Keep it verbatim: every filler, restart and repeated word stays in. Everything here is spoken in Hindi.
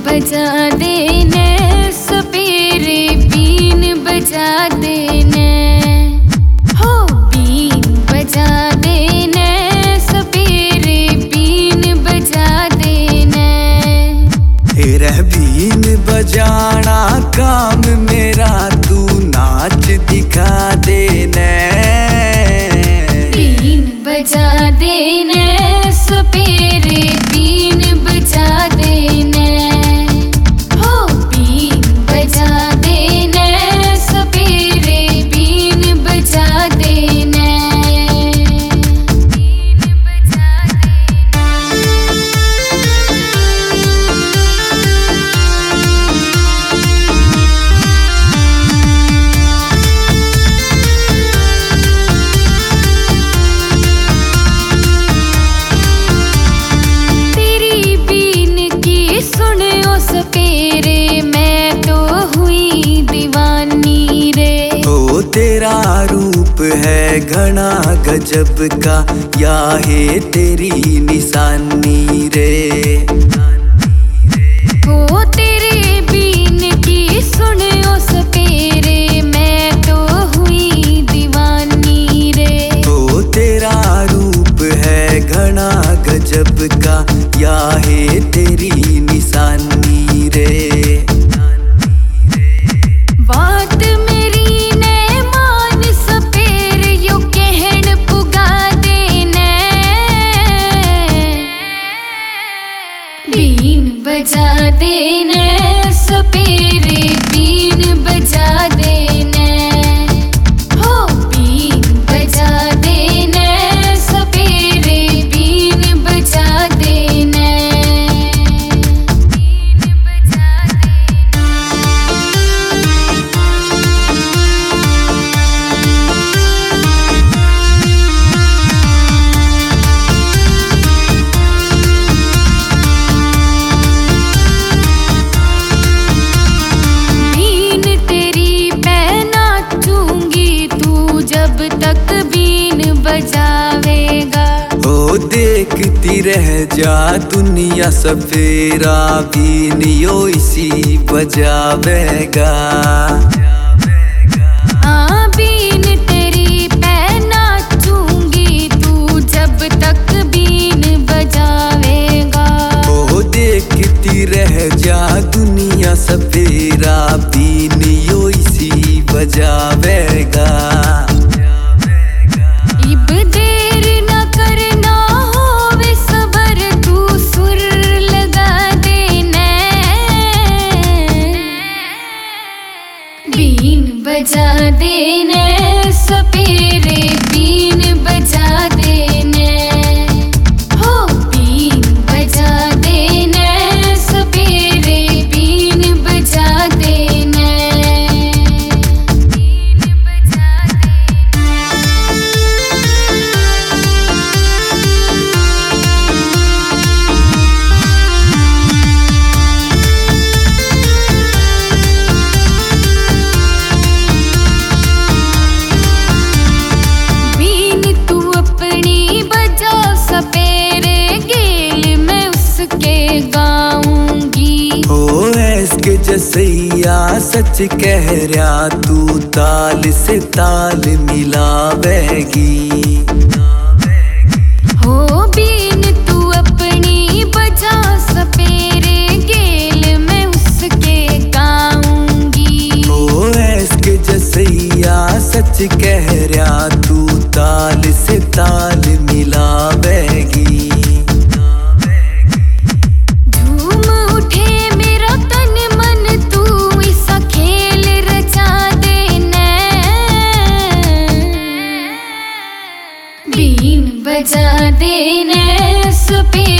बजा देने सपेरे बीन बजा देने हो बीन बजा देने सपेरे बीन बजा देने। रह बीन बजाना काम मेरा तू नाच दिखा देने। बीन बजा देने सपेरे बीन बजा देने हो बीन बजा देने सपेरे बीन बजा देने। बीन बजा सपेरे मैं तो हुई दीवानी रे। ओ तेरा रूप है घना गजब का या है तेरी निशानी रे। ओ तेरे बीन की सुनियो सपेरे मैं तो हुई दीवानी रे। ओ तेरा रूप है घना गजब का या है तेरी निशानी रे। बात मेरी ने मान सपेर यू कहन पुगा देने। बीन बजा देने सपेरे बीन बजा देने हो बीन बजा देने सपेरे बीन बजा देने। जब तक बीन बजावेगा ओ देखती रह जा दुनिया सफेरा बीन यो इसी बजावेगा। हाँ बीन तेरी पे नाचूंगी तू जब तक बीन बजावेगा। ओ देखती रह जा दुनिया सफेरा बीन यो इसी बजावेगा। इब देर न करना होवे सबर तू सुर लगा देने। बीन बजा देने सपेरे बीन बजा देने हो बीन बजा देने सपेरे बीन बजा देने। सपेरे गेल मैं उसके गाऊंगी। ओ ऐसके जसैया सच कह रहा तू ताल से ताल मिलावेगी। हो बीन तू अपनी बजा सपेरे गेल मैं उसके गाऊंगी। ओ ऐसके जसैया सच कह रहा तू ताल से ताल मिलावेगी। झूम उठे मेरा तन मन तू ऐसा खेल रचा देने। बीन बजा देने सपेरे